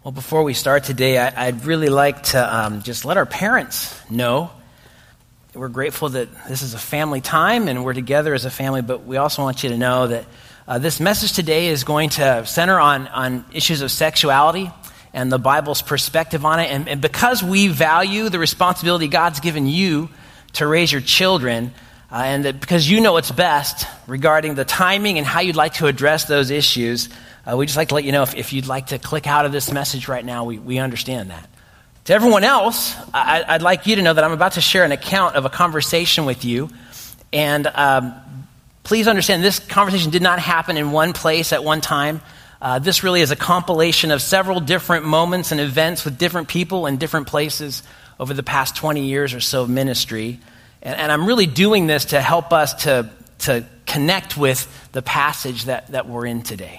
Well, before we start today, I'd really like to just let our parents know we're grateful that this is a family time and we're together as a family, but we also want you to know that this message today is going to center on issues of sexuality and the Bible's perspective on it. And because we value the responsibility God's given you to raise your children, and that because you know what's best regarding the timing and how you'd like to address those issues, we'd just like to let you know if you'd like to click out of this message right now, we understand that. To everyone else, I'd like you to know that I'm about to share an account of a conversation with you. And please understand, this conversation did not happen in one place at one time. This really is a compilation of several different moments and events with different people in different places over the past 20 years or so of ministry. And I'm really doing this to help us to connect with the passage that we're in today.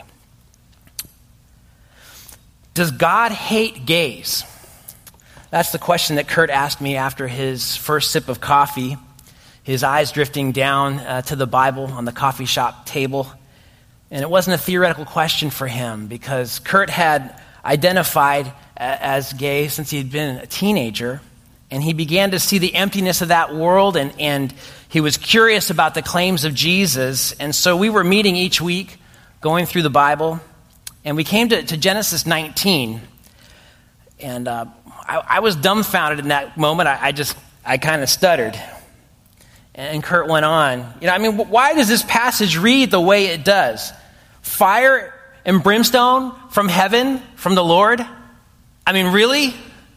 Does God hate gays? That's the question that Kurt asked me after his first sip of coffee, his eyes drifting down to the Bible on the coffee shop table. And it wasn't a theoretical question for him because Kurt had identified as gay since he had been a teenager. And he began to see the emptiness of that world, and he was curious about the claims of Jesus. And so we were meeting each week, going through the Bible. And we came to Genesis 19, and I was dumbfounded in that moment. I kind of stuttered. And Kurt went on. Why does this passage read the way it does? Fire and brimstone from heaven, from the Lord? Really?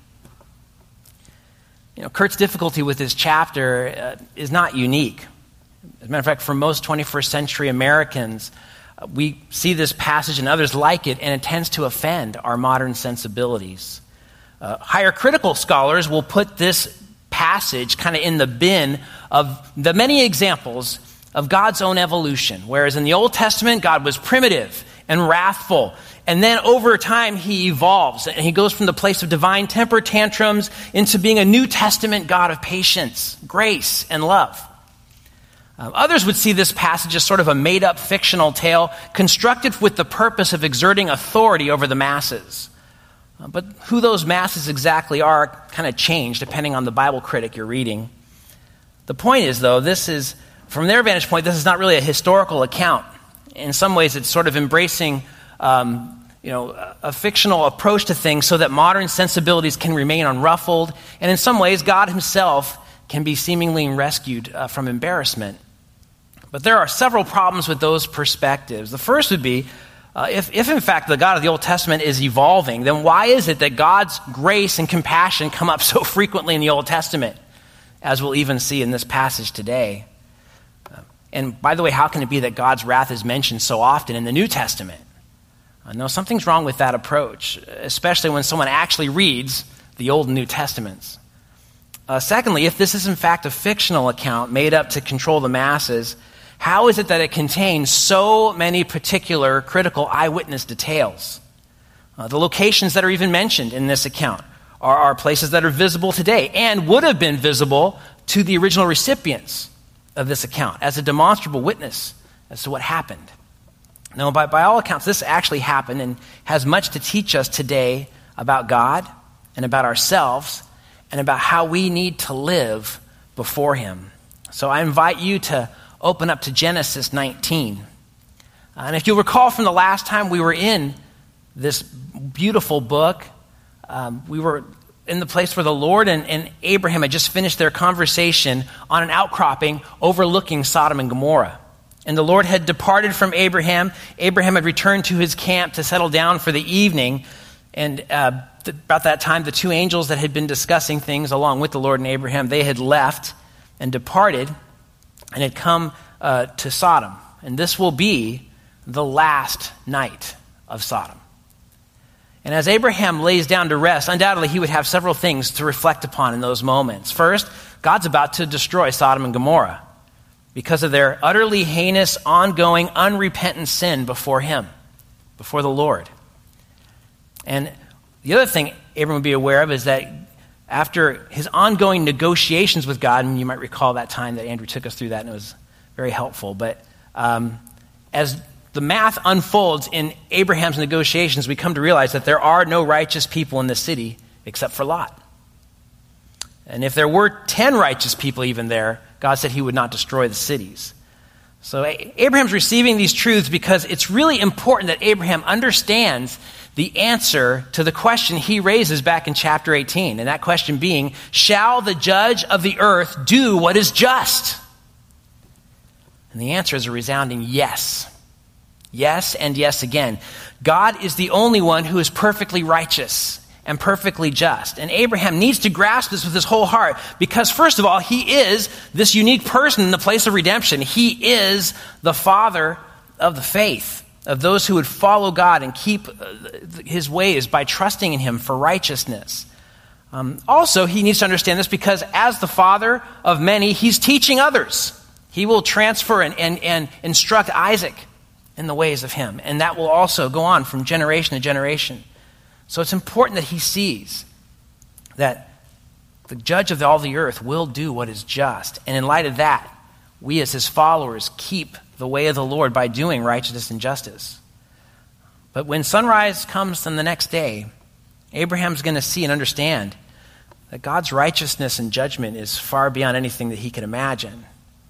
Kurt's difficulty with this chapter is not unique. As a matter of fact, for most 21st century Americans, we see this passage and others like it, and it tends to offend our modern sensibilities. Higher critical scholars will put this passage kind of in the bin of the many examples of God's own evolution. Whereas in the Old Testament, God was primitive and wrathful. And then over time, he evolves. And he goes from the place of divine temper tantrums into being a New Testament God of patience, grace, and love. Others would see this passage as sort of a made-up fictional tale constructed with the purpose of exerting authority over the masses. But who those masses exactly are kind of change depending on the Bible critic you're reading. The point is, though, this is, from their vantage point, this is not really a historical account. In some ways, it's sort of embracing a fictional approach to things so that modern sensibilities can remain unruffled. And in some ways, God himself can be seemingly rescued from embarrassment. But there are several problems with those perspectives. The first would be, if in fact the God of the Old Testament is evolving, then why is it that God's grace and compassion come up so frequently in the Old Testament, as we'll even see in this passage today? And by the way, how can it be that God's wrath is mentioned so often in the New Testament? No, something's wrong with that approach, especially when someone actually reads the Old and New Testaments. Secondly, if this is in fact a fictional account made up to control the masses, how is it that it contains so many particular critical eyewitness details? The locations that are even mentioned in this account are places that are visible today and would have been visible to the original recipients of this account as a demonstrable witness as to what happened. Now, by all accounts, this actually happened and has much to teach us today about God and about ourselves and about how we need to live before him. So I invite you to open up to Genesis 19. And if you'll recall from the last time we were in this beautiful book, we were in the place where the Lord and Abraham had just finished their conversation on an outcropping overlooking Sodom and Gomorrah. And the Lord had departed from Abraham. Abraham had returned to his camp to settle down for the evening. And about that time, the two angels that had been discussing things along with the Lord and Abraham, they had left and departed and had come to Sodom. And this will be the last night of Sodom. And as Abraham lays down to rest, undoubtedly he would have several things to reflect upon in those moments. First, God's about to destroy Sodom and Gomorrah because of their utterly heinous, ongoing, unrepentant sin before him, before the Lord. And the other thing Abraham would be aware of is that after his ongoing negotiations with God, and you might recall that time that Andrew took us through that, and it was very helpful, but as the math unfolds in Abraham's negotiations, we come to realize that there are no righteous people in the city except for Lot. And if there were 10 righteous people even there, God said he would not destroy the cities. So Abraham's receiving these truths because it's really important that Abraham understands the answer to the question he raises back in chapter 18. And that question being, shall the judge of the earth do what is just? And the answer is a resounding yes. Yes and yes again. God is the only one who is perfectly righteous and perfectly just. And Abraham needs to grasp this with his whole heart because, first of all, he is this unique person in the place of redemption. He is the father of the faith, of those who would follow God and keep his ways by trusting in him for righteousness. Also, he needs to understand this because as the father of many, he's teaching others. He will transfer and instruct Isaac in the ways of him. And that will also go on from generation to generation. So it's important that he sees that the judge of all the earth will do what is just. And in light of that, we as his followers keep the way of the Lord by doing righteousness and justice. But when sunrise comes on the next day, Abraham's going to see and understand that God's righteousness and judgment is far beyond anything that he could imagine.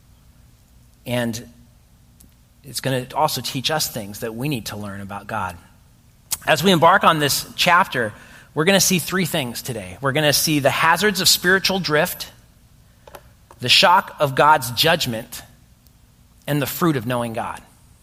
And it's going to also teach us things that we need to learn about God. As we embark on this chapter, we're going to see three things today. We're going to see the hazards of spiritual drift, the shock of God's judgment, and the fruit of knowing God.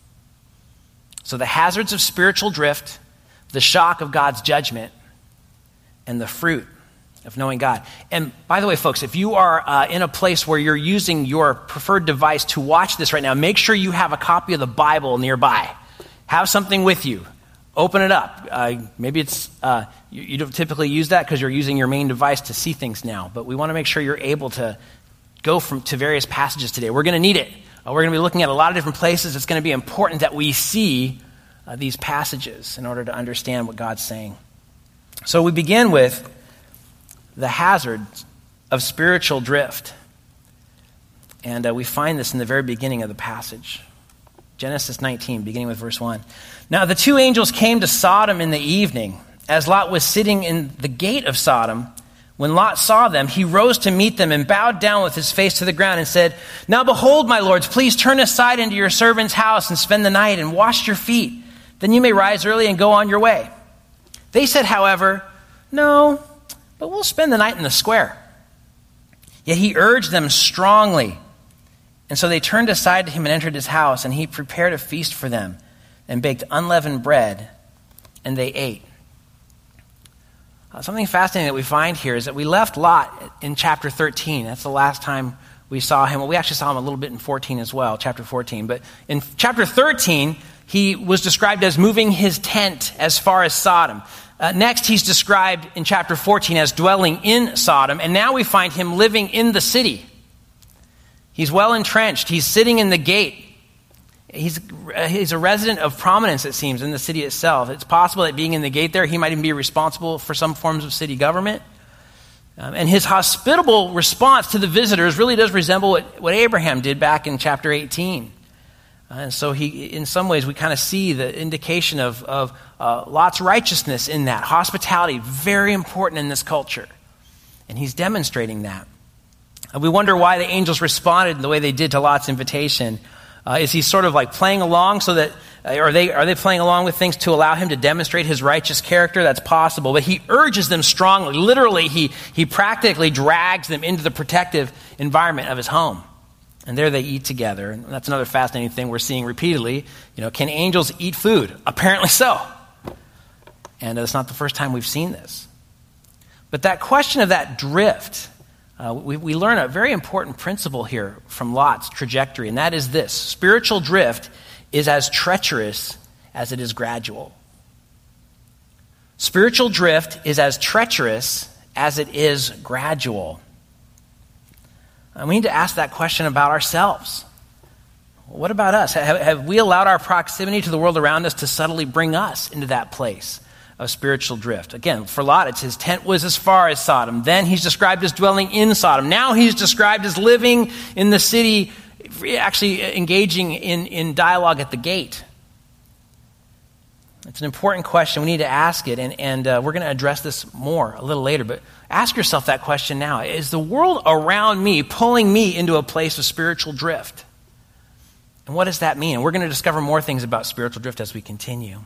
So the hazards of spiritual drift, the shock of God's judgment, and the fruit of knowing God. And by the way, folks, if you are in a place where you're using your preferred device to watch this right now, make sure you have a copy of the Bible nearby. Have something with you. Open it up. Maybe it's you don't typically use that because you're using your main device to see things now. But we want to make sure you're able to go to various passages today. We're going to need it. We're going to be looking at a lot of different places. It's going to be important that we see these passages in order to understand what God's saying. So we begin with the hazards of spiritual drift. And we find this in the very beginning of the passage. Genesis 19, beginning with verse 1. Now the two angels came to Sodom in the evening, as Lot was sitting in the gate of Sodom. When Lot saw them, he rose to meet them and bowed down with his face to the ground and said, Now behold, my lords, please turn aside into your servant's house and spend the night and wash your feet. Then you may rise early and go on your way. They said, however, No, but we'll spend the night in the square. Yet he urged them strongly. And so they turned aside to him and entered his house, and he prepared a feast for them and baked unleavened bread, and they ate. Something fascinating that we find here is that we left Lot in chapter 13. That's the last time we saw him. Well, we actually saw him a little bit in 14 as well, chapter 14. But in chapter 13, he was described as moving his tent as far as Sodom. Next, he's described in chapter 14 as dwelling in Sodom, and now we find him living in the city. He's well entrenched. He's sitting in the gate. He's a resident of prominence, it seems, in the city itself. It's possible that being in the gate there, he might even be responsible for some forms of city government. And his hospitable response to the visitors really does resemble what Abraham did back in chapter 18. And so in some ways, we kind of see the indication of Lot's righteousness in that. Hospitality, very important in this culture. And he's demonstrating that. We wonder why the angels responded the way they did to Lot's invitation. Is he sort of like playing along so that, are they playing along with things to allow him to demonstrate his righteous character? That's possible. But he urges them strongly. Literally, he practically drags them into the protective environment of his home. And there they eat together. And that's another fascinating thing we're seeing repeatedly. Can angels eat food? Apparently so. And it's not the first time we've seen this. But that question of that drift, we learn a very important principle here from Lot's trajectory, and that is this. Spiritual drift is as treacherous as it is gradual. Spiritual drift is as treacherous as it is gradual. And we need to ask that question about ourselves. What about us? Have we allowed our proximity to the world around us to subtly bring us into that place of spiritual drift? Again, for Lot, it's his tent was as far as Sodom. Then he's described as dwelling in Sodom. Now he's described as living in the city, actually engaging in dialogue at the gate. It's an important question. We need to ask it, and we're going to address this more a little later. But ask yourself that question now. Is the world around me pulling me into a place of spiritual drift? And what does that mean? And we're going to discover more things about spiritual drift as we continue.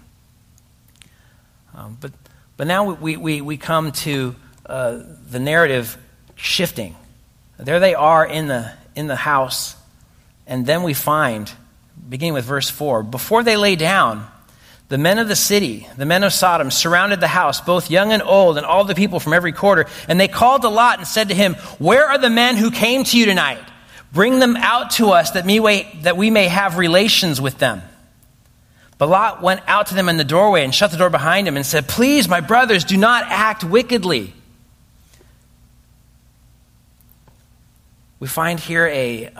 But now we come to the narrative shifting. There they are in the house, and then we find, beginning with verse 4, before they lay down, the men of the city, the men of Sodom, surrounded the house, both young and old, and all the people from every quarter. And they called to Lot and said to him, "Where are the men who came to you tonight? Bring them out to us that we may have relations with them." But Lot went out to them in the doorway and shut the door behind him and said, "Please, my brothers, do not act wickedly." We find here a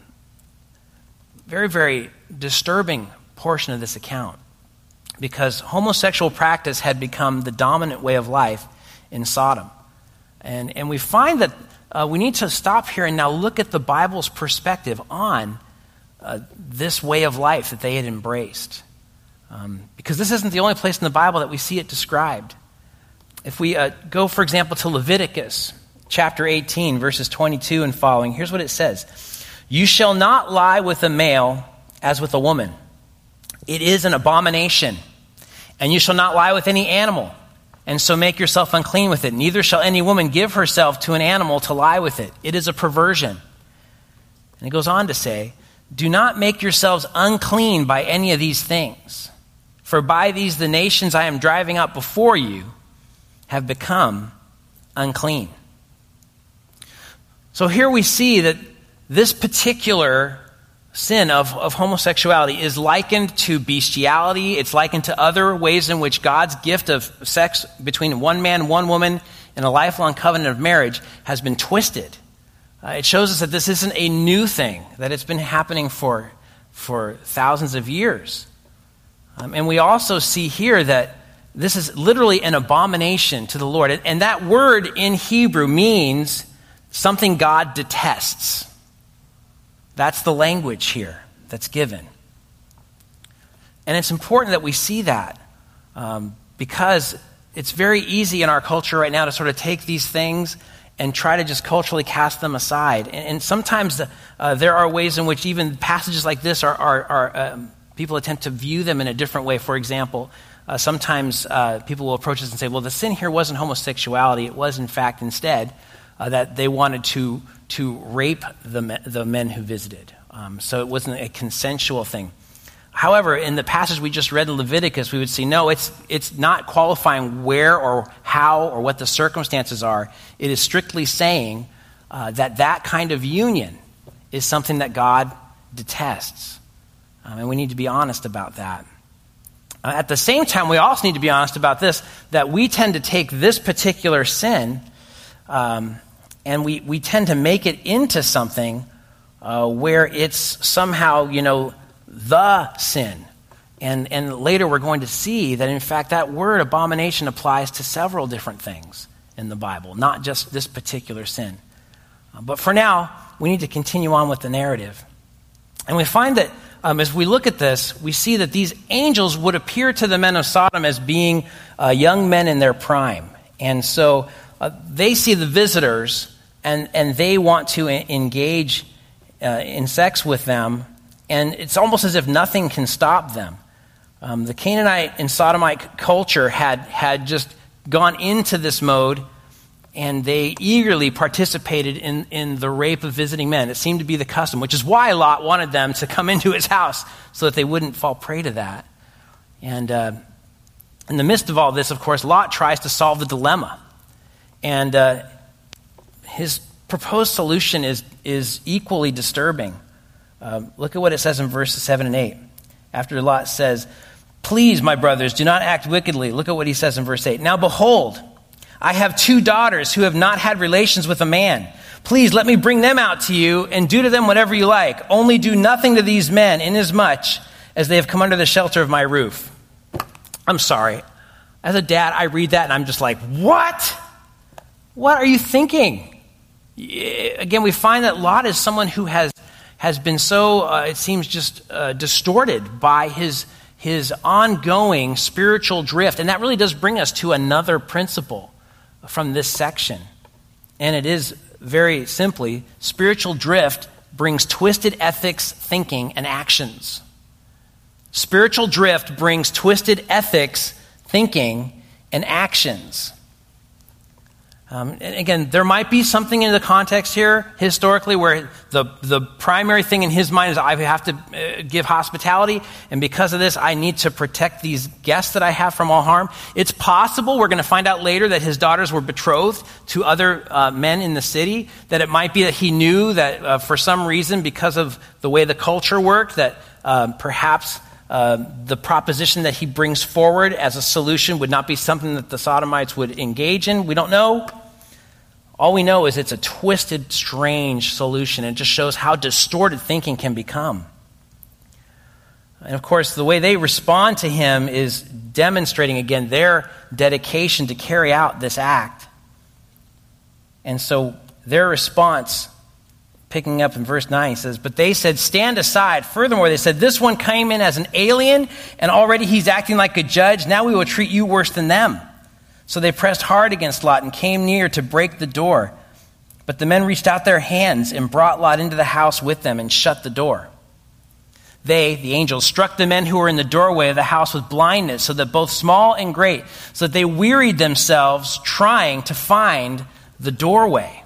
very, very disturbing portion of this account, because homosexual practice had become the dominant way of life in Sodom. And we find that we need to stop here and now look at the Bible's perspective on this way of life that they had embraced. Because this isn't the only place in the Bible that we see it described. If we go, for example, to Leviticus chapter 18, verses 22 and following, here's what it says. "You shall not lie with a male as with a woman. It is an abomination. And you shall not lie with any animal, and so make yourself unclean with it. Neither shall any woman give herself to an animal to lie with it. It is a perversion." And it goes on to say, "Do not make yourselves unclean by any of these things. For by these the nations I am driving out before you have become unclean." So here we see that this particular sin of homosexuality is likened to bestiality. It's likened to other ways in which God's gift of sex between one man, one woman, in a lifelong covenant of marriage has been twisted. It shows us that this isn't a new thing, that it's been happening for thousands of years. And we also see here that this is literally an abomination to the Lord. And that word in Hebrew means something God detests. That's the language here that's given. And it's important that we see that because it's very easy in our culture right now to sort of take these things and try to just culturally cast them aside. And sometimes there are ways in which even passages like this are people attempt to view them in a different way. For example, sometimes people will approach us and say, well, the sin here wasn't homosexuality. It was, in fact, instead that they wanted to rape the men who visited. So it wasn't a consensual thing. However, in the passage we just read in Leviticus, we would see, no, it's not qualifying where or how or what the circumstances are. It is strictly saying that kind of union is something that God detests. And we need to be honest about that. At the same time, we also need to be honest about this, that we tend to take this particular sin and we tend to make it into something where it's somehow, the sin. And later we're going to see that, in fact, that word abomination applies to several different things in the Bible, not just this particular sin. But for now, we need to continue on with the narrative. And we find that as we look at this, we see that these angels would appear to the men of Sodom as being young men in their prime. And so they see the visitors and they want to engage in sex with them. And it's almost as if nothing can stop them. The Canaanite and Sodomite culture had just gone into this mode, and they eagerly participated in the rape of visiting men. It seemed to be the custom, which is why Lot wanted them to come into his house so that they wouldn't fall prey to that. And in the midst of all this, of course, Lot tries to solve the dilemma. And his proposed solution is equally disturbing. Look at what it says in verses 7 and 8. After Lot says, "Please, my brothers, do not act wickedly." Look at what he says in verse 8. "Now behold, I have 2 daughters who have not had relations with a man. Please let me bring them out to you and do to them whatever you like. Only do nothing to these men, inasmuch as they have come under the shelter of my roof." I'm sorry. As a dad, I read that and I'm just like, what? What are you thinking? Again, we find that Lot is someone who has been so, it seems, just distorted by his his ongoing spiritual drift. And that really does bring us to another principle from this section. And it is very simply, spiritual drift brings twisted ethics, thinking, and actions. Spiritual drift brings twisted ethics, thinking, and actions. And again, there might be something in the context here historically where the primary thing in his mind is I have to give hospitality, and because of this, I need to protect these guests that I have from all harm. It's possible, we're going to find out later, that his daughters were betrothed to other men in the city, that it might be that he knew that for some reason, because of the way the culture worked, that perhaps the proposition that he brings forward as a solution would not be something that the Sodomites would engage in. We don't know. All we know is it's a twisted, strange solution, and it just shows how distorted thinking can become. And of course, the way they respond to him is demonstrating, again, their dedication to carry out this act. And so their response, picking up in verse 9, he says, "But they said, 'Stand aside.' Furthermore, they said, 'This one came in as an alien, and already he's acting like a judge. Now we will treat you worse than them.' So they pressed hard against Lot and came near to break the door. But the men reached out their hands and brought Lot into the house with them and shut the door. They, the angels, struck the men who were in the doorway of the house with blindness, so that both small and great, so that they wearied themselves trying to find the doorway.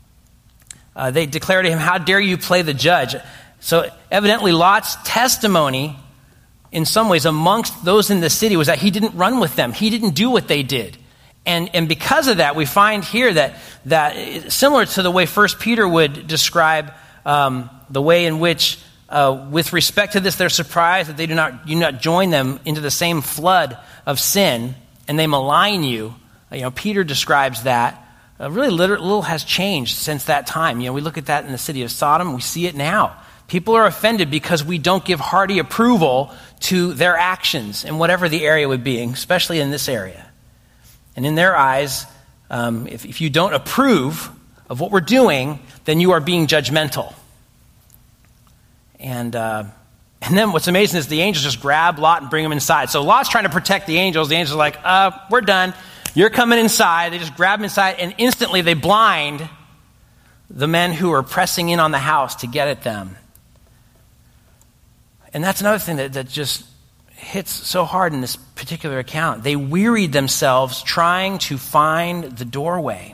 They declared to him, 'How dare you play the judge?' So evidently Lot's testimony, in some ways, amongst those in the city, was that he didn't run with them. He didn't do what they did. And because of that, we find here that similar to the way 1 Peter would describe the way in which, with respect to this, they're surprised that they do not join them into the same flood of sin, and they malign you. Peter describes that. Really little has changed since that time. We look at that in the city of Sodom. We see it now. People are offended because we don't give hearty approval to their actions in whatever the area would be, especially in this area. And in their eyes, if you don't approve of what we're doing, then you are being judgmental. And then what's amazing is the angels just grab Lot and bring him inside. So Lot's trying to protect the angels. The angels are like, we're done. You're coming inside. They just grab him inside, and instantly they blind the men who are pressing in on the house to get at them. And that's another thing that just hits so hard in this particular account. They wearied themselves trying to find the doorway.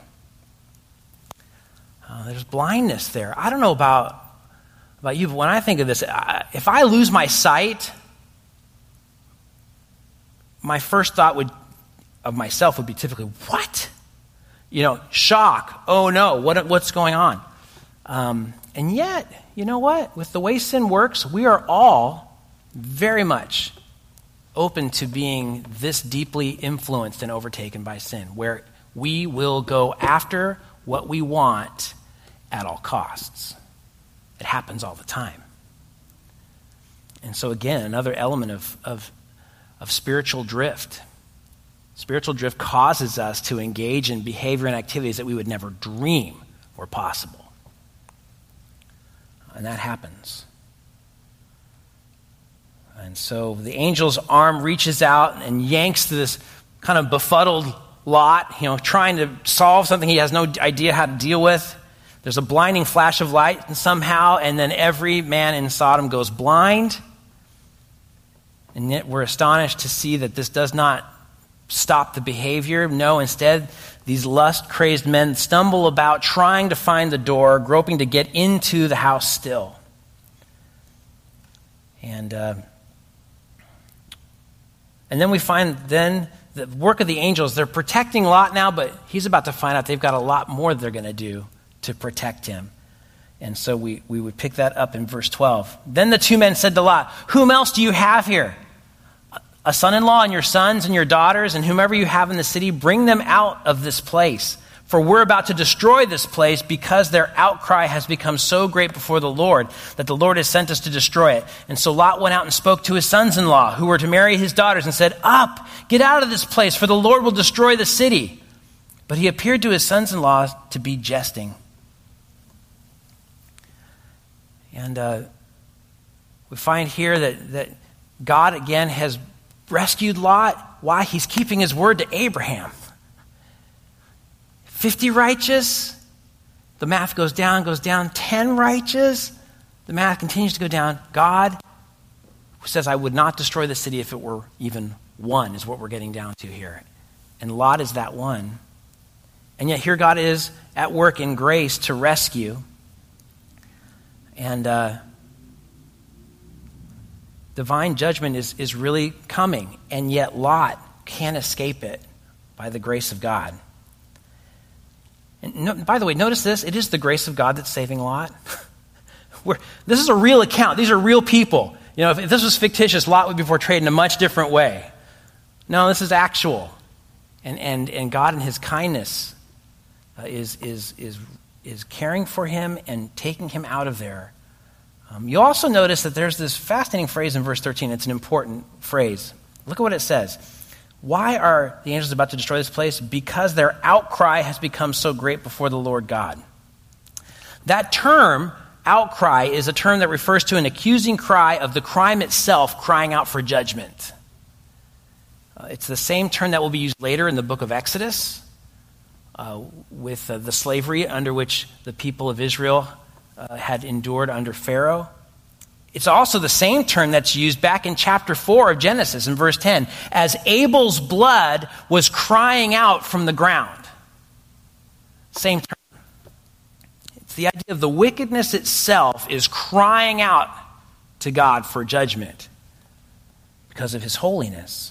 There's blindness there. I don't know about you, but when I think of this, if I lose my sight, my first thought of myself would be typically, what? Shock. Oh no, what's going on? And yet, you know what? With the way sin works, we are all very much open to being this deeply influenced and overtaken by sin, where we will go after what we want at all costs. It happens all the time. And so again, another element of spiritual drift. Spiritual drift causes us to engage in behavior and activities that we would never dream were possible. And that happens. And so the angel's arm reaches out and yanks this kind of befuddled Lot, trying to solve something he has no idea how to deal with. There's a blinding flash of light somehow, and then every man in Sodom goes blind. And yet we're astonished to see that this does not stop the behavior. No, instead, these lust-crazed men stumble about trying to find the door, groping to get into the house still. And then we find the work of the angels. They're protecting Lot now, but he's about to find out they've got a lot more they're going to do to protect him. And so we would pick that up in verse 12. Then the two men said to Lot, "Whom else do you have here? A son-in-law and your sons and your daughters and whomever you have in the city, bring them out of this place. For we're about to destroy this place because their outcry has become so great before the Lord that the Lord has sent us to destroy it." And so Lot went out and spoke to his sons-in-law who were to marry his daughters and said, "Up, get out of this place, for the Lord will destroy the city." But he appeared to his sons-in-law to be jesting. And we find here that God again has rescued Lot. Why? He's keeping his word to Abraham. 50 righteous, the math goes down. 10 righteous, the math continues to go down. God says, I would not destroy the city if it were even one, is what we're getting down to here. And Lot is that one. And yet here God is at work in grace to rescue. And divine judgment is really coming. And yet Lot can't escape it by the grace of God. And by the way, notice this. It is the grace of God that's saving Lot. This is a real account. These are real people. You know, if this was fictitious, Lot would be portrayed in a much different way. No, this is actual. And God in his kindness is caring for him and taking him out of there. You also notice that there's this fascinating phrase in verse 13. It's an important phrase. Look at what it says. Why are the angels about to destroy this place? Because their outcry has become so great before the Lord God. That term, outcry, is a term that refers to an accusing cry of the crime itself crying out for judgment. It's the same term that will be used later in the book of Exodus with the slavery under which the people of Israel had endured under Pharaoh. It's also the same term that's used back in chapter 4 of Genesis in verse 10, as Abel's blood was crying out from the ground. Same term. It's the idea of the wickedness itself is crying out to God for judgment because of his holiness.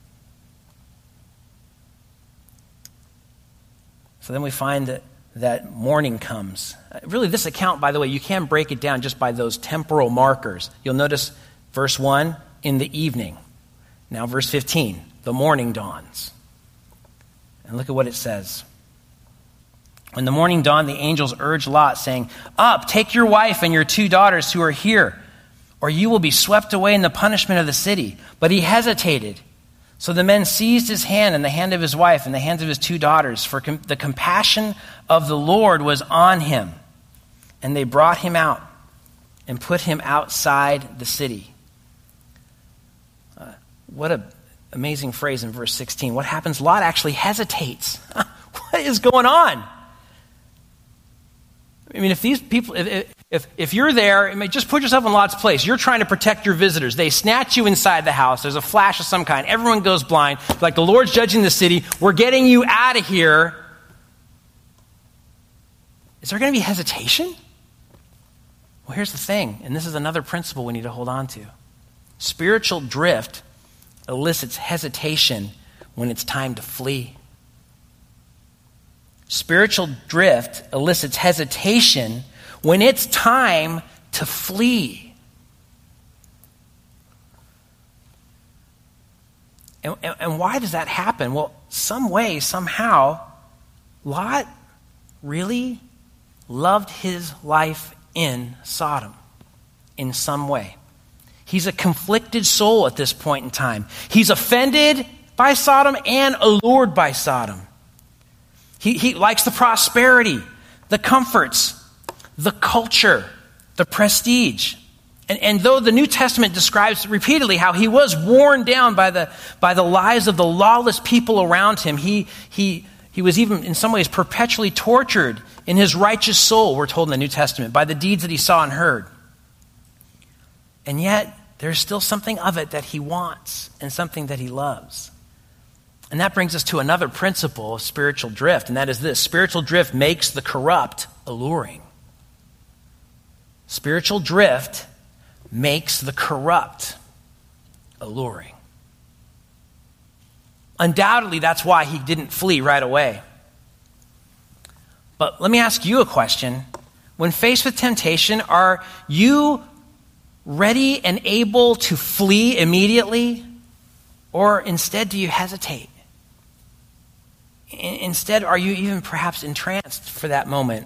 So then we find that morning comes. Really, this account, by the way, you can break it down just by those temporal markers. You'll notice verse 1, in the evening. Now verse 15, the morning dawns. And look at what it says. When the morning dawned, the angels urged Lot, saying, "Up, take your wife and your 2 daughters who are here, or you will be swept away in the punishment of the city." But he hesitated. So the men seized his hand and the hand of his wife and the hands of his 2 daughters, for the compassion of the Lord was on him. And they brought him out and put him outside the city. What an amazing phrase in verse 16. What happens? Lot actually hesitates. What is going on? I mean, if these people, if you're there, just put yourself in Lot's place. You're trying to protect your visitors. They snatch you inside the house. There's a flash of some kind. Everyone goes blind. Like, the Lord's judging the city. We're getting you out of here. Is there going to be hesitation? Well, here's the thing, and this is another principle we need to hold on to. Spiritual drift elicits hesitation when it's time to flee. Spiritual drift elicits hesitation when it's time to flee. And why does that happen? Well, some way, somehow, Lot really loved his life in Sodom in some way. He's a conflicted soul at this point in time. He's offended by Sodom and allured by Sodom. He likes the prosperity, the comforts, the culture, the prestige. And though the New Testament describes repeatedly how he was worn down by the lives of the lawless people around him, he was even in some ways perpetually tortured in his righteous soul, we're told in the New Testament, by the deeds that he saw and heard. And yet, there's still something of it that he wants and something that he loves. And that brings us to another principle of spiritual drift, and that is this: spiritual drift makes the corrupt alluring. Spiritual drift makes the corrupt alluring. Undoubtedly, that's why he didn't flee right away. But let me ask you a question. When faced with temptation, are you ready and able to flee immediately? Or instead, do you hesitate? Instead, are you even perhaps entranced for that moment?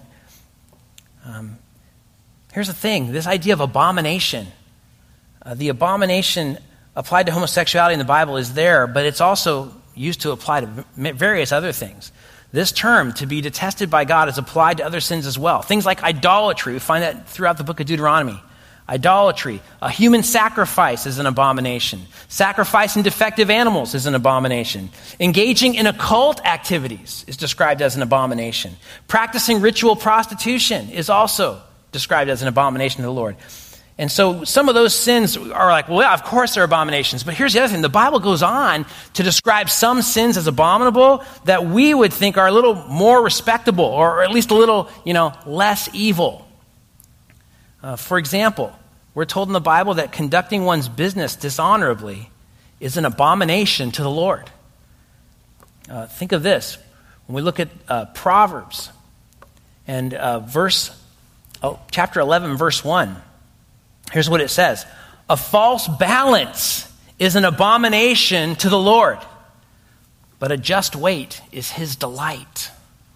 Here's the thing, this idea of abomination. The abomination applied to homosexuality in the Bible is there, but it's also used to apply to various other things. This term, to be detested by God, is applied to other sins as well. Things like idolatry. We find that throughout the book of Deuteronomy. Idolatry, a human sacrifice is an abomination. Sacrificing defective animals is an abomination. Engaging in occult activities is described as an abomination. Practicing ritual prostitution is also described as an abomination to the Lord. And so some of those sins are like, well, yeah, of course they're abominations. But here's the other thing. The Bible goes on to describe some sins as abominable that we would think are a little more respectable, or at least a little, less evil. For example, we're told in the Bible that conducting one's business dishonorably is an abomination to the Lord. Think of this. When we look at Proverbs and chapter 11, verse 1, here's what it says. A false balance is an abomination to the Lord, but a just weight is his delight.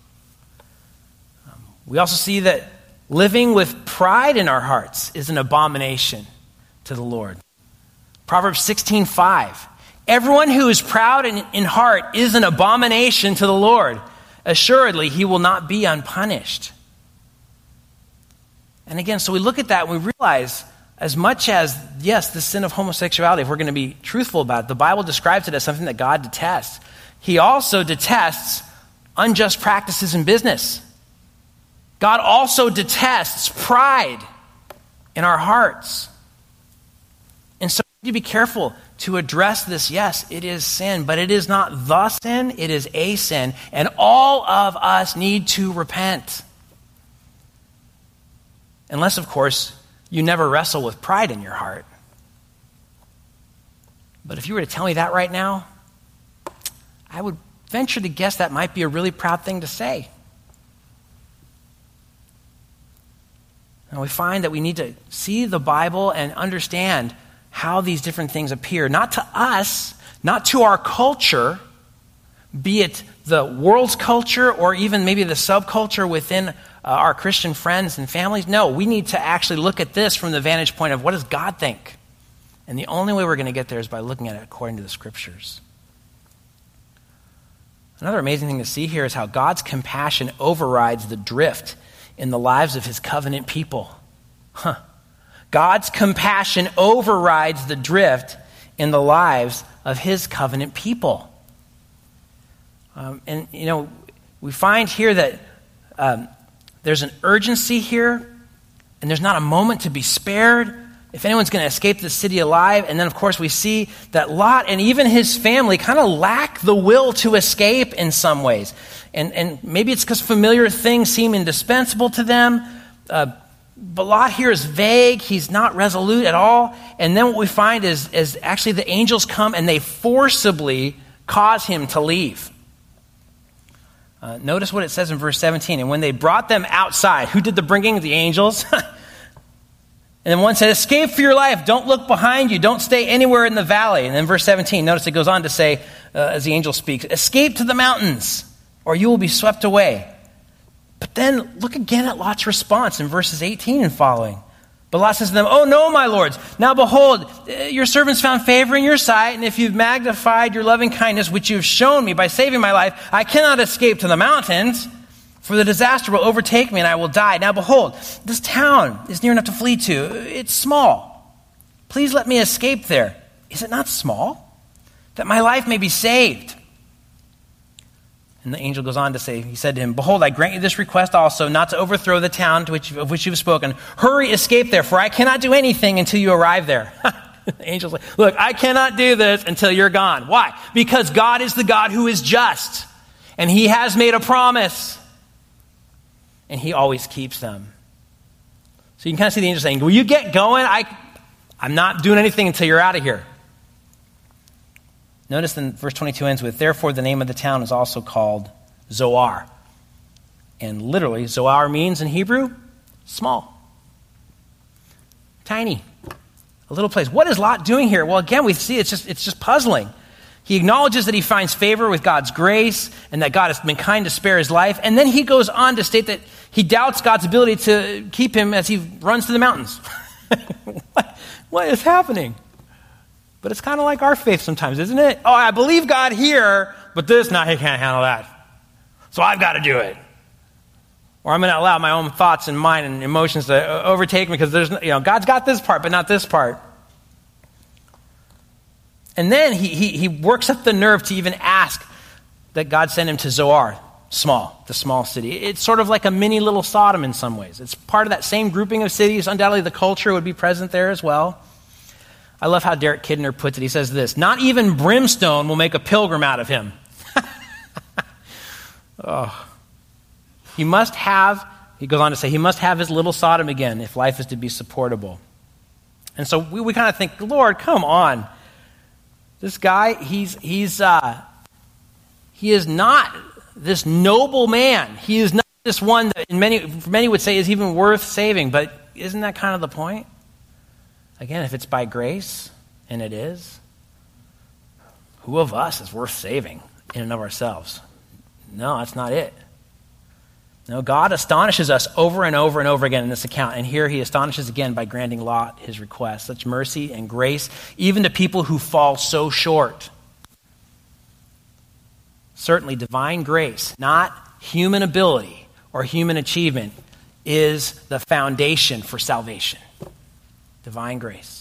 We also see that living with pride in our hearts is an abomination to the Lord. Proverbs 16:5. Everyone who is proud in heart is an abomination to the Lord. Assuredly, he will not be unpunished. And again, so we look at that and we realize, as much as, yes, the sin of homosexuality, if we're going to be truthful about it, the Bible describes it as something that God detests. He also detests unjust practices in business. God also detests pride in our hearts. And so we need to be careful to address this. Yes, it is sin, but it is not the sin, it is a sin. And all of us need to repent. Unless, of course, you never wrestle with pride in your heart. But if you were to tell me that right now, I would venture to guess that might be a really proud thing to say. And we find that we need to see the Bible and understand how these different things appear, not to us, not to our culture, be it the world's culture or even maybe the subculture within our Christian friends and families. No, we need to actually look at this from the vantage point of what does God think? And the only way we're going to get there is by looking at it according to the Scriptures. Another amazing thing to see here is how God's compassion overrides the drift in the lives of his covenant people. God's compassion overrides the drift in the lives of his covenant people. We find here that there's an urgency here, and there's not a moment to be spared if anyone's going to escape the city alive. And then, of course, we see that Lot and even his family kind of lack the will to escape in some ways. And maybe it's because familiar things seem indispensable to them. But Lot here is vague. He's not resolute at all. And then what we find is actually the angels come and they forcibly cause him to leave. Notice what it says in verse 17. And when they brought them outside, who did the bringing? The angels. And then one said, escape for your life. Don't look behind you. Don't stay anywhere in the valley. And then verse 17, notice it goes on to say, as the angel speaks, escape to the mountains, or you will be swept away. But then look again at Lot's response in verses 18 and following. But Lot says to them, oh no, my lords. Now behold, your servants found favor in your sight, and if you've magnified your loving kindness, which you've shown me by saving my life, I cannot escape to the mountains, for the disaster will overtake me and I will die. Now behold, this town is near enough to flee to. It's small. Please let me escape there. Is it not small? That my life may be saved. And the angel goes on to say, he said to him, behold, I grant you this request also, not to overthrow the town of which you have spoken. Hurry, escape there, for I cannot do anything until you arrive there. The angel's like, look, I cannot do this until you're gone. Why? Because God is the God who is just. And he has made a promise. And he always keeps them. So you can kind of see the angel saying, will you get going? I'm not doing anything until you're out of here. Notice then verse 22 ends with, therefore the name of the town is also called Zoar. And literally, Zoar means in Hebrew, small. Tiny. A little place. What is Lot doing here? Well, again, we see it's just puzzling. He acknowledges that he finds favor with God's grace and that God has been kind to spare his life. And then he goes on to state that he doubts God's ability to keep him as he runs to the mountains. What is happening? But it's kind of like our faith sometimes, isn't it? Oh, I believe God here, but this, he can't handle that. So I've got to do it. Or I'm going to allow my own thoughts and mind and emotions to overtake me because God's got this part, but not this part. And then he works up the nerve to even ask that God send him to Zoar, the small city. It's sort of like a mini little Sodom in some ways. It's part of that same grouping of cities. Undoubtedly, the culture would be present there as well. I love how Derek Kidner puts it. He says this: not even brimstone will make a pilgrim out of him. He goes on to say, he must have his little Sodom again if life is to be supportable. And so we kind of think, Lord, come on. This guy, he is not this noble man. He is not this one that many would say is even worth saving. But isn't that kind of the point? Again, if it's by grace, and it is, who of us is worth saving in and of ourselves? No, that's not it. No, God astonishes us over and over and over again in this account. And here he astonishes again by granting Lot his request. Such mercy and grace, even to people who fall so short. Certainly, divine grace, not human ability or human achievement, is the foundation for salvation. Divine grace.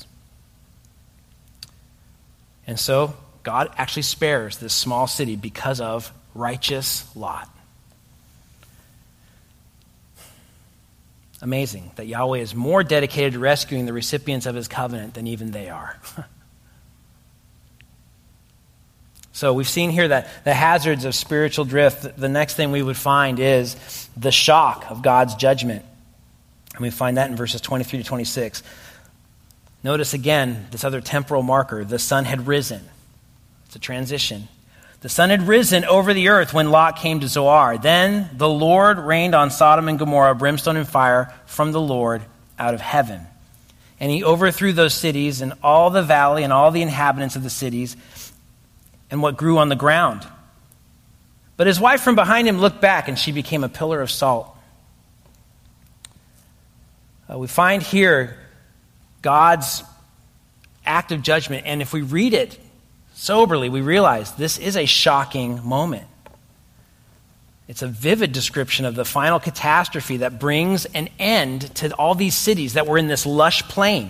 And so, God actually spares this small city because of righteous Lot. Amazing that Yahweh is more dedicated to rescuing the recipients of his covenant than even they are. So we've seen here that the hazards of spiritual drift. The next thing we would find is the shock of God's judgment. And we find that in verses 23 to 26. Notice again this other temporal marker. The sun had risen. It's a transition. The sun had risen over the earth when Lot came to Zoar. Then the Lord rained on Sodom and Gomorrah brimstone and fire from the Lord out of heaven. And he overthrew those cities and all the valley and all the inhabitants of the cities and what grew on the ground. But his wife from behind him looked back, and she became a pillar of salt. We find here God's act of judgment, and if we read it soberly, we realize this is a shocking moment. It's a vivid description of the final catastrophe that brings an end to all these cities that were in this lush plain.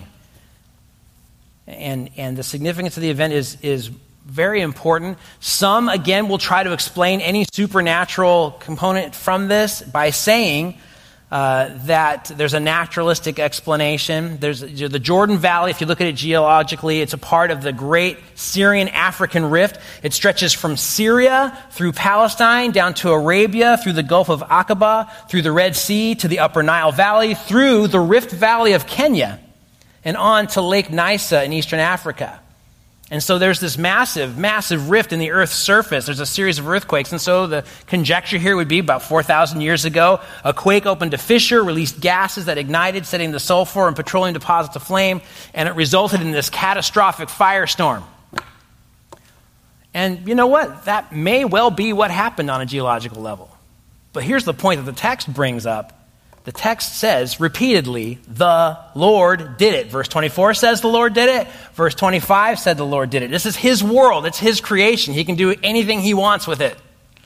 And the significance of the event is very important. Some, again, will try to explain any supernatural component from this by saying that there's a naturalistic explanation. There's the Jordan Valley, if you look at it geologically, it's a part of the great Syrian-African rift. It stretches from Syria through Palestine down to Arabia, through the Gulf of Aqaba, through the Red Sea to the Upper Nile Valley, through the Rift Valley of Kenya, and on to Lake Nysa in eastern Africa. And so there's this massive, massive rift in the Earth's surface. There's a series of earthquakes. And so the conjecture here would be about 4,000 years ago, a quake opened a fissure, released gases that ignited, setting the sulfur and petroleum deposits aflame, and it resulted in this catastrophic firestorm. And you know what? That may well be what happened on a geological level. But here's the point that the text brings up. The text says repeatedly, the Lord did it. Verse 24 says the Lord did it. Verse 25 said the Lord did it. This is his world. It's his creation. He can do anything he wants with it.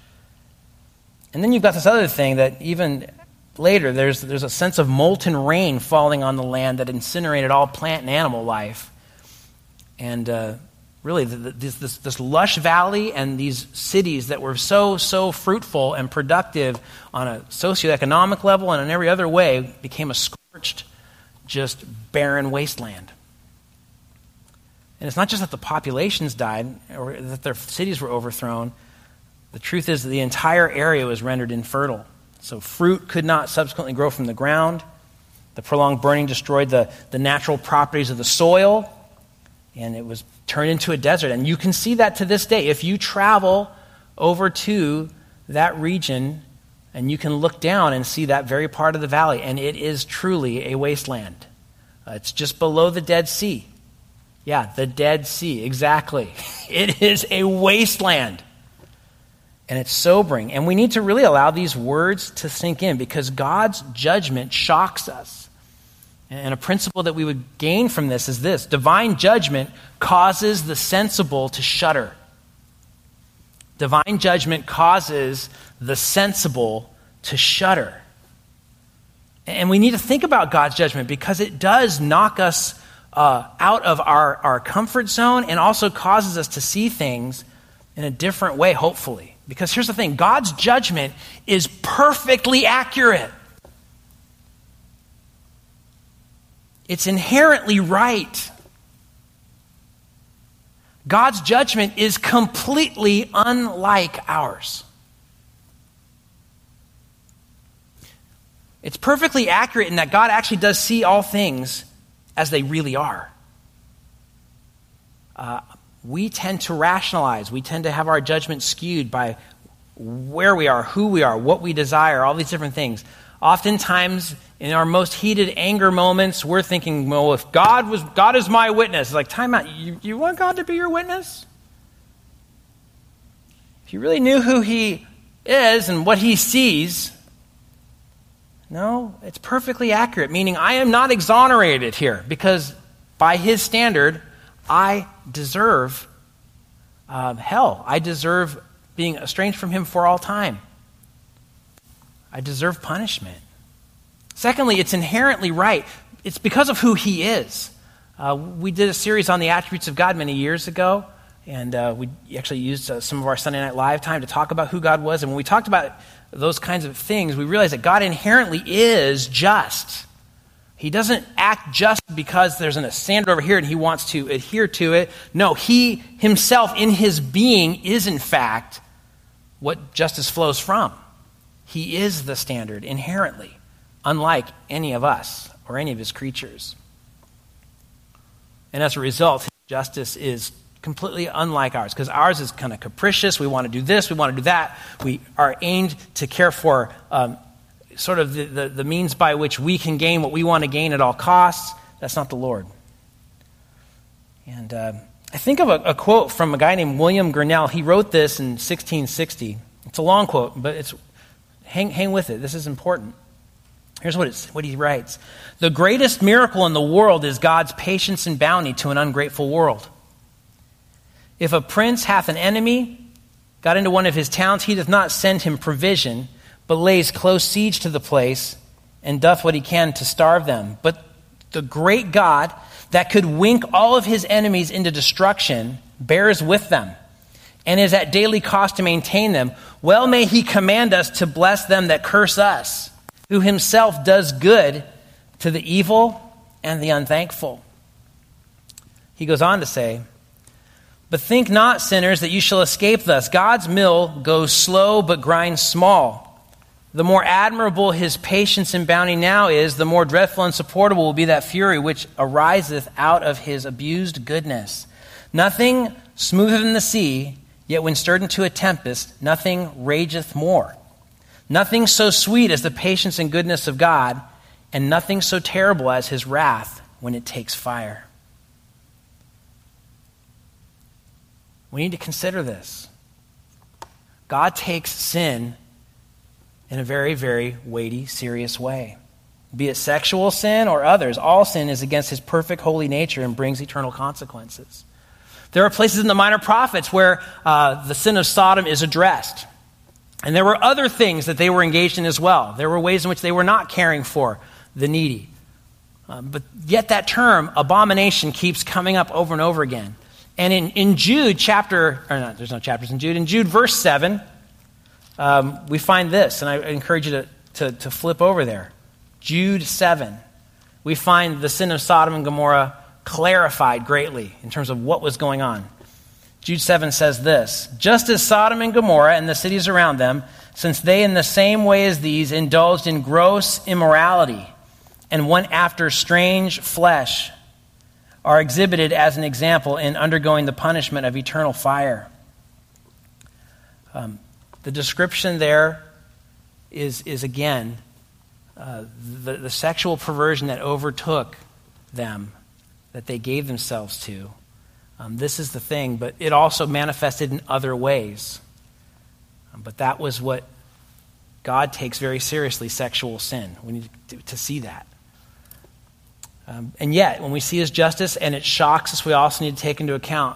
And then you've got this other thing that even later, there's a sense of molten rain falling on the land that incinerated all plant and animal life. And really, this lush valley and these cities that were so fruitful and productive on a socioeconomic level and in every other way became a scorched, just barren wasteland. And it's not just that the populations died or that their cities were overthrown. The truth is that the entire area was rendered infertile. So fruit could not subsequently grow from the ground. The prolonged burning destroyed the natural properties of the soil, and it was turned into a desert. And you can see that to this day. If you travel over to that region, and you can look down and see that very part of the valley, and it is truly a wasteland. It's just below the Dead Sea. Yeah, the Dead Sea, exactly. It is a wasteland. And it's sobering. And we need to really allow these words to sink in because God's judgment shocks us. And a principle that we would gain from this is this: divine judgment causes the sensible to shudder. Divine judgment causes the sensible to shudder. And we need to think about God's judgment because it does knock us out of our comfort zone and also causes us to see things in a different way, hopefully. Because here's the thing, God's judgment is perfectly accurate. It's inherently right. God's judgment is completely unlike ours. It's perfectly accurate in that God actually does see all things as they really are. We tend to rationalize. We tend to have our judgment skewed by where we are, who we are, what we desire, all these different things. Oftentimes, in our most heated anger moments, we're thinking, well, if God is my witness. It's like, time out. You want God to be your witness? If you really knew who he is and what he sees, no, it's perfectly accurate, meaning I am not exonerated here because by his standard, I deserve hell. I deserve being estranged from him for all time. I deserve punishment. Secondly, it's inherently right. It's because of who he is. We did a series on the attributes of God many years ago, and we actually used some of our Sunday Night Live time to talk about who God was. And when we talked about those kinds of things, we realized that God inherently is just. He doesn't act just because there's a standard over here and he wants to adhere to it. No, he himself in his being is in fact what justice flows from. He is the standard inherently, unlike any of us or any of his creatures. And as a result, his justice is completely unlike ours, because ours is kind of capricious. We want to do this, we want to do that. We are aimed to care for sort of the means by which we can gain what we want to gain at all costs. That's not the Lord. And I think of a quote from a guy named William Grinnell. He wrote this in 1660. It's a long quote, but hang with it. This is important. Here's what he writes. The greatest miracle in the world is God's patience and bounty to an ungrateful world. If a prince hath an enemy, got into one of his towns, he doth not send him provision, but lays close siege to the place, and doth what he can to starve them. But the great God that could wink all of his enemies into destruction bears with them, and is at daily cost to maintain them. Well may he command us to bless them that curse us, who himself does good to the evil and the unthankful. He goes on to say, but think not, sinners, that you shall escape thus. God's mill goes slow, but grinds small. The more admirable his patience and bounty now is, the more dreadful and insupportable will be that fury which ariseth out of his abused goodness. Nothing smoother than the sea, yet when stirred into a tempest, nothing rageth more. Nothing so sweet as the patience and goodness of God, and nothing so terrible as his wrath when it takes fire. We need to consider this. God takes sin in a very, very weighty, serious way. Be it sexual sin or others, all sin is against his perfect holy nature and brings eternal consequences. There are places in the Minor Prophets where the sin of Sodom is addressed. And there were other things that they were engaged in as well. There were ways in which they were not caring for the needy. But yet that term, abomination, keeps coming up over and over again. And in Jude there's no chapters in Jude. In Jude verse 7, we find this, and I encourage you to flip over there. Jude 7, we find the sin of Sodom and Gomorrah clarified greatly in terms of what was going on. Jude 7 says this, just as Sodom and Gomorrah and the cities around them, since they in the same way as these indulged in gross immorality and went after strange flesh, are exhibited as an example in undergoing the punishment of eternal fire. The description there is again, the sexual perversion that overtook them, that they gave themselves to. This is the thing, but it also manifested in other ways. But that was what God takes very seriously, sexual sin. We need to see that. And yet, when we see his justice and it shocks us, we also need to take into account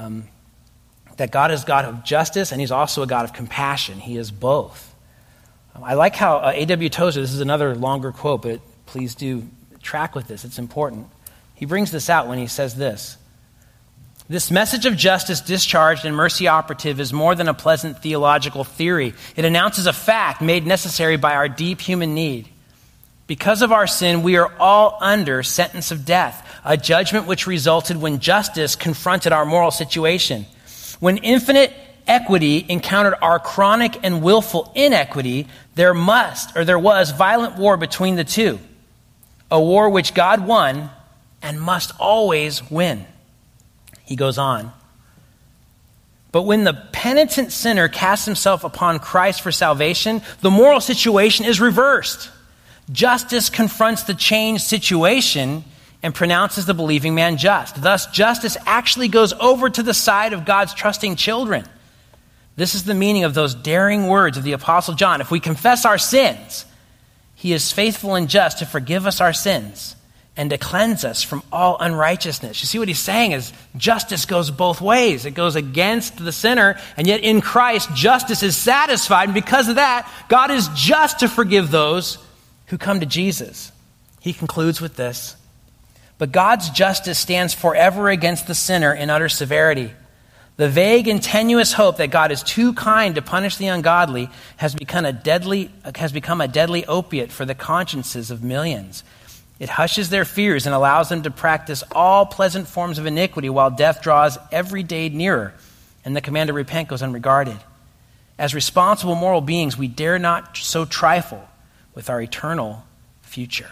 that God is God of justice and he's also a God of compassion. He is both. I like how A.W. Tozer, this is another longer quote, but please do track with this. It's important. He brings this out when he says this. This message of justice discharged and mercy operative is more than a pleasant theological theory. It announces a fact made necessary by our deep human need. Because of our sin, we are all under sentence of death, a judgment which resulted when justice confronted our moral situation. When infinite equity encountered our chronic and willful inequity, there was violent war between the two, a war which God won and must always win. He goes on. But when the penitent sinner casts himself upon Christ for salvation, the moral situation is reversed. Justice confronts the changed situation and pronounces the believing man just. Thus, justice actually goes over to the side of God's trusting children. This is the meaning of those daring words of the Apostle John. If we confess our sins, he is faithful and just to forgive us our sins and to cleanse us from all unrighteousness. You see what he's saying is justice goes both ways. It goes against the sinner, and yet in Christ, justice is satisfied. And because of that, God is just to forgive those who come to Jesus. He concludes with this. But God's justice stands forever against the sinner in utter severity. The vague and tenuous hope that God is too kind to punish the ungodly has become a deadly opiate for the consciences of millions. It hushes their fears and allows them to practice all pleasant forms of iniquity while death draws every day nearer and the command to repent goes unregarded. As responsible moral beings, we dare not so trifle with our eternal future.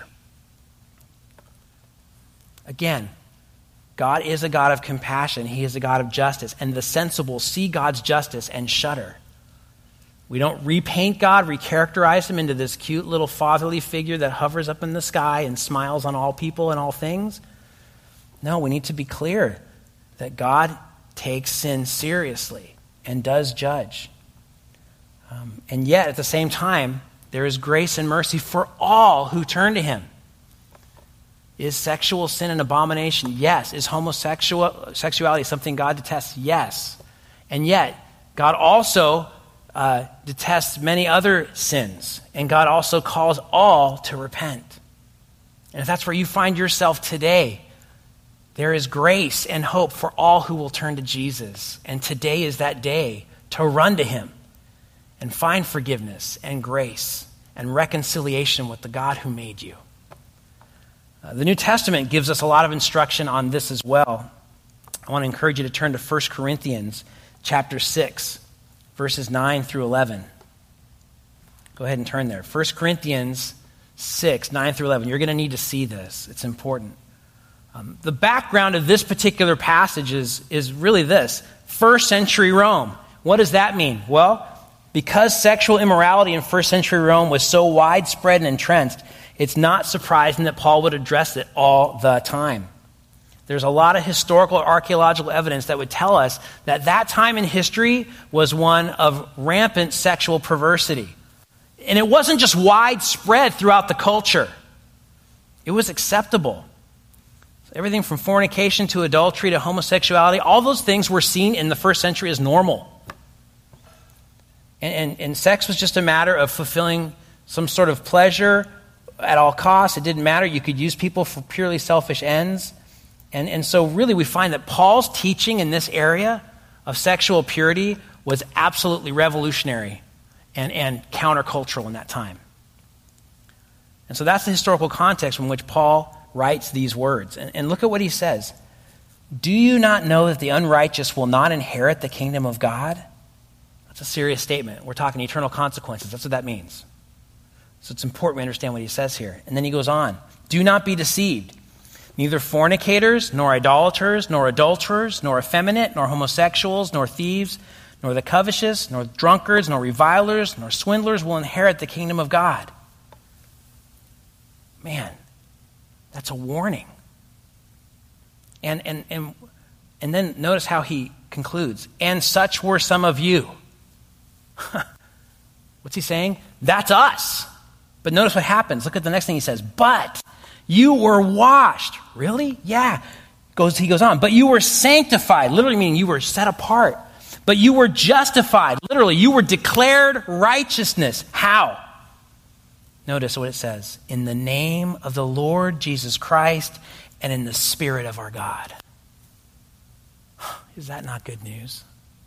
Again, God is a God of compassion. He is a God of justice. And the sensible see God's justice and shudder. We don't repaint God, recharacterize him into this cute little fatherly figure that hovers up in the sky and smiles on all people and all things. No, we need to be clear that God takes sin seriously and does judge. And yet, at the same time, there is grace and mercy for all who turn to him. Is sexual sin an abomination? Yes. Is homosexuality something God detests? Yes. And yet, God also detests many other sins. And God also calls all to repent. And if that's where you find yourself today, there is grace and hope for all who will turn to Jesus. And today is that day to run to him and find forgiveness and grace and reconciliation with the God who made you. The New Testament gives us a lot of instruction on this as well. I want to encourage you to turn to 1 Corinthians chapter 6, verses 9 through 11. Go ahead and turn there. 1 Corinthians 6, 9 through 11. You're going to need to see this. It's important. The background of this particular passage is really this. First century Rome. What does that mean? Well, because sexual immorality in first century Rome was so widespread and entrenched, it's not surprising that Paul would address it all the time. There's a lot of historical or archaeological evidence that would tell us that that time in history was one of rampant sexual perversity. And it wasn't just widespread throughout the culture. It was acceptable. Everything from fornication to adultery to homosexuality, all those things were seen in the first century as normal. And sex was just a matter of fulfilling some sort of pleasure at all costs. It didn't matter. You could use people for purely selfish ends. And so really we find that Paul's teaching in this area of sexual purity was absolutely revolutionary and countercultural in that time. And so that's the historical context in which Paul writes these words. And look at what he says. Do you not know that the unrighteous will not inherit the kingdom of God? That's a serious statement. We're talking eternal consequences. That's what that means. So it's important we understand what he says here. And then he goes on. Do not be deceived. Neither fornicators, nor idolaters, nor adulterers, nor effeminate, nor homosexuals, nor thieves, nor the covetous, nor drunkards, nor revilers, nor swindlers will inherit the kingdom of God. Man, that's a warning. And then notice how he concludes. And such were some of you. What's he saying? That's us. But notice what happens. Look at the next thing he says. But you were washed. Really? Yeah. He goes on. But you were sanctified. Literally meaning you were set apart. But you were justified. Literally, you were declared righteousness. How? Notice what it says. In the name of the Lord Jesus Christ and in the Spirit of our God. Is that not good news?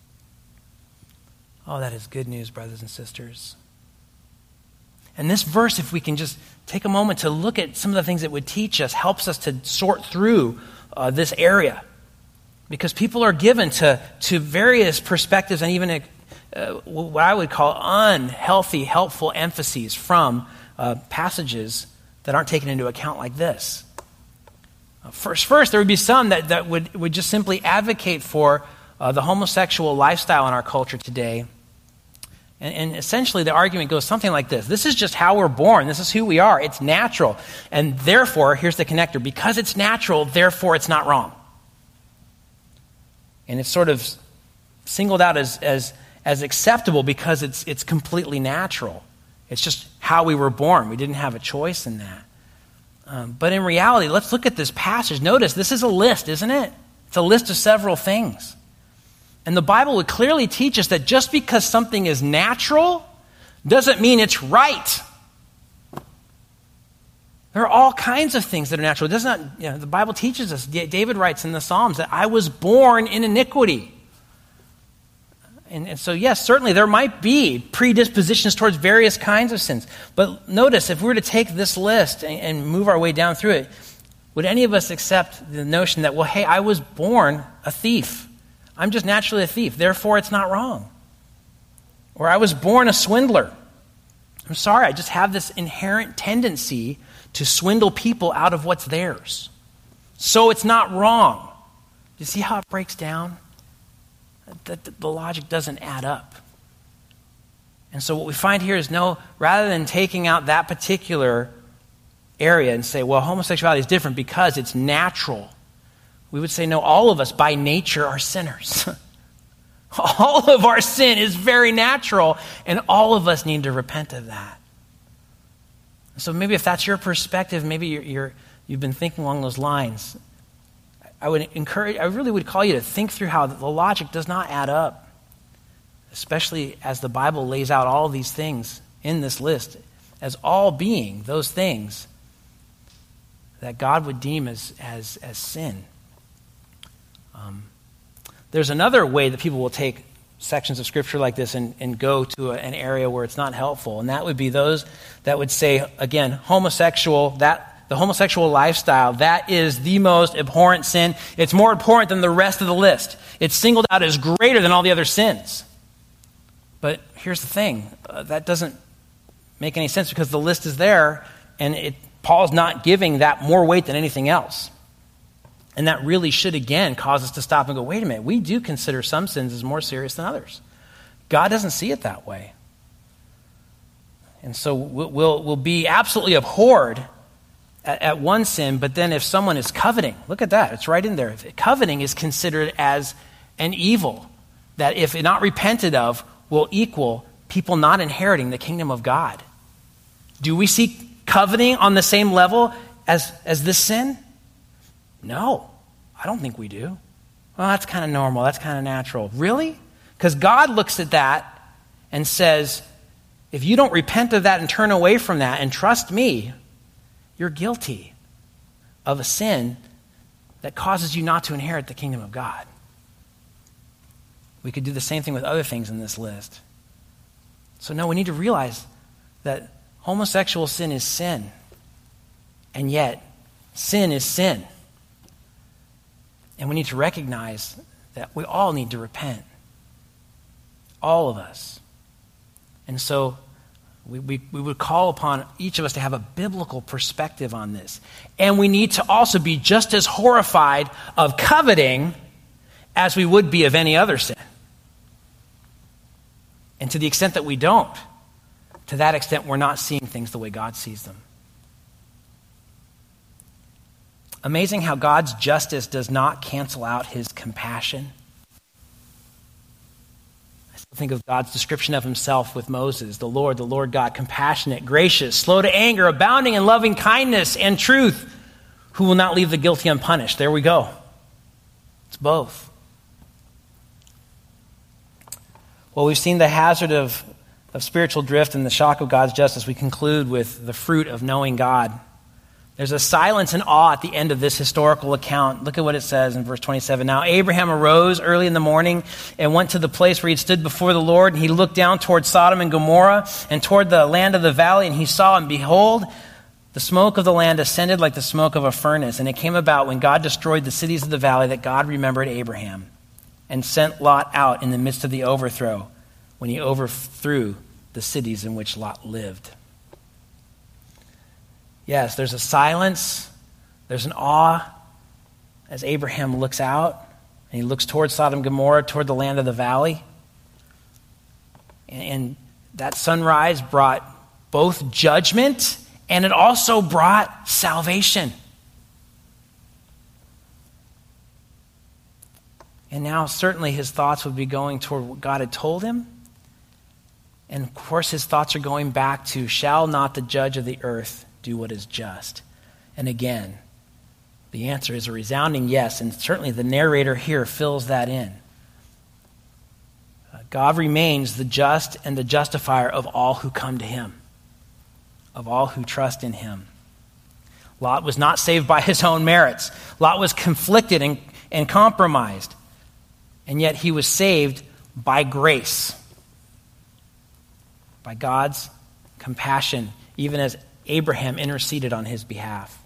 Oh, that is good news, brothers and sisters. And this verse, if we can just take a moment to look at some of the things it would teach us, helps us to sort through this area. Because people are given to various perspectives and even what I would call unhealthy, helpful emphases from passages that aren't taken into account like this. First, there would be some that would just simply advocate for the homosexual lifestyle in our culture today. And essentially the argument goes something like this. This is just how we're born. This is who we are. It's natural. And therefore, here's the connector. Because it's natural, therefore it's not wrong. And it's sort of singled out as acceptable because it's completely natural. It's just how we were born. We didn't have a choice in that. But in reality, let's look at this passage. Notice, this is a list, isn't it? It's a list of several things. And the Bible would clearly teach us that just because something is natural doesn't mean it's right. There are all kinds of things that are natural. It does not, the Bible teaches us, David writes in the Psalms, that I was born in iniquity. And so, yes, certainly there might be predispositions towards various kinds of sins. But notice, if we were to take this list and move our way down through it, would any of us accept the notion that, well, hey, I was born a thief. I'm just naturally a thief. Therefore, it's not wrong. Or I was born a swindler. I'm sorry, I just have this inherent tendency to swindle people out of what's theirs. So it's not wrong. You see how it breaks down? The logic doesn't add up. And so what we find here is rather than taking out that particular area and say, well, homosexuality is different because it's natural, we would say, no, all of us by nature are sinners. All of our sin is very natural, and all of us need to repent of that. So maybe if that's your perspective, maybe you've been thinking along those lines, I really would call you to think through how the logic does not add up, especially as the Bible lays out all these things in this list as all being those things that God would deem as sin. There's another way that people will take sections of Scripture like this and go to an area where it's not helpful, and that would be those that would say, again, the homosexual lifestyle, that is the most abhorrent sin. It's more abhorrent than the rest of the list. It's singled out as greater than all the other sins. But here's the thing. That doesn't make any sense because the list is there, and Paul's not giving that more weight than anything else. And that really should, again, cause us to stop and go, wait a minute, we do consider some sins as more serious than others. God doesn't see it that way. And so we'll be absolutely abhorred at one sin, but then if someone is coveting, look at that, it's right in there. Coveting is considered as an evil that if not repented of will equal people not inheriting the kingdom of God. Do we see coveting on the same level as this sin? No, I don't think we do. Well, that's kind of normal. That's kind of natural. Really? Because God looks at that and says, if you don't repent of that and turn away from that and trust me, you're guilty of a sin that causes you not to inherit the kingdom of God. We could do the same thing with other things in this list. So no, we need to realize that homosexual sin is sin. And yet, sin is sin. And we need to recognize that we all need to repent. All of us. And so we would call upon each of us to have a biblical perspective on this. And we need to also be just as horrified of coveting as we would be of any other sin. And to the extent that we don't, to that extent we're not seeing things the way God sees them. Amazing how God's justice does not cancel out his compassion. I still think of God's description of himself with Moses, the Lord God, compassionate, gracious, slow to anger, abounding in loving kindness and truth, who will not leave the guilty unpunished. There we go. It's both. Well, we've seen the hazard of of spiritual drift and the shock of God's justice, we conclude with the fruit of knowing God. There's a silence and awe at the end of this historical account. Look at what it says in verse 27. Now Abraham arose early in the morning and went to the place where he had stood before the Lord, and he looked down toward Sodom and Gomorrah and toward the land of the valley, and he saw, and behold, the smoke of the land ascended like the smoke of a furnace. And it came about when God destroyed the cities of the valley that God remembered Abraham and sent Lot out in the midst of the overthrow, when he overthrew the cities in which Lot lived. Yes, there's a silence, there's an awe as Abraham looks out, and he looks toward Sodom and Gomorrah, toward the land of the valley. And that sunrise brought both judgment, and it also brought salvation. And now certainly his thoughts would be going toward what God had told him. And of course his thoughts are going back to, shall not the judge of the earth do what is just? And again, the answer is a resounding yes, and certainly the narrator here fills that in. God remains the just and the justifier of all who come to him, of all who trust in him. Lot was not saved by his own merits. Lot was conflicted and compromised, and yet he was saved by grace, by God's compassion, even as Abraham interceded on his behalf.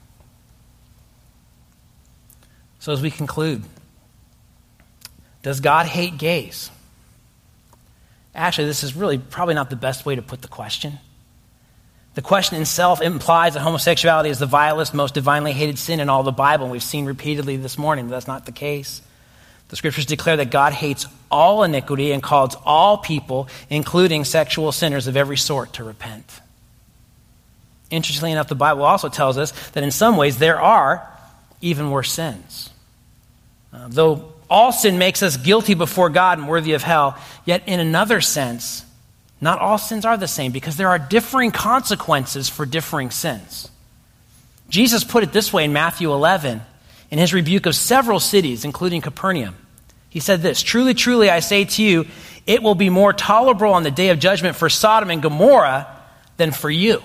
So as we conclude, does God hate gays? Actually, this is really probably not the best way to put the question. The question itself implies that homosexuality is the vilest, most divinely hated sin in all the Bible, and we've seen repeatedly this morning that that's not the case. The scriptures declare that God hates all iniquity and calls all people, including sexual sinners of every sort, to repent. Interestingly enough, the Bible also tells us that in some ways there are even worse sins. Though all sin makes us guilty before God and worthy of hell, yet in another sense, not all sins are the same, because there are differing consequences for differing sins. Jesus put it this way in Matthew 11 in his rebuke of several cities, including Capernaum. He said this, "Truly, truly, I say to you, it will be more tolerable on the day of judgment for Sodom and Gomorrah than for you."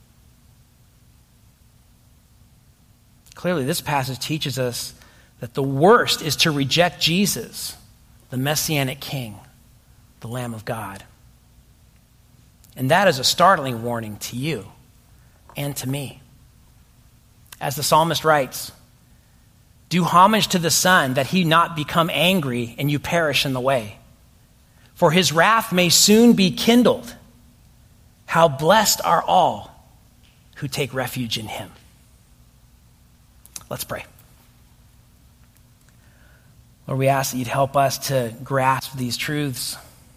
Clearly, this passage teaches us that the worst is to reject Jesus, the Messianic King, the Lamb of God. And that is a startling warning to you and to me. As the psalmist writes, "Do homage to the Son, that he not become angry and you perish in the way. For his wrath may soon be kindled. How blessed are all who take refuge in him." Let's pray. Lord, we ask that you'd help us to grasp these truths,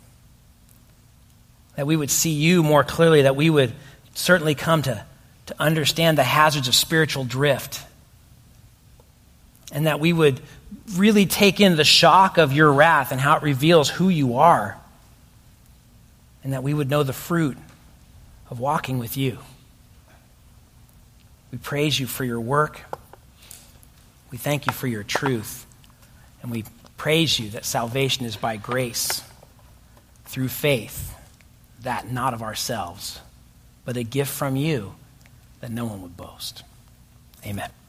that we would see you more clearly, that we would certainly come to understand the hazards of spiritual drift, and that we would really take in the shock of your wrath and how it reveals who you are, and that we would know the fruit of walking with you. We praise you for your work. We thank you for your truth. And we praise you that salvation is by grace, through faith, that not of ourselves, but a gift from you that no one would boast. Amen.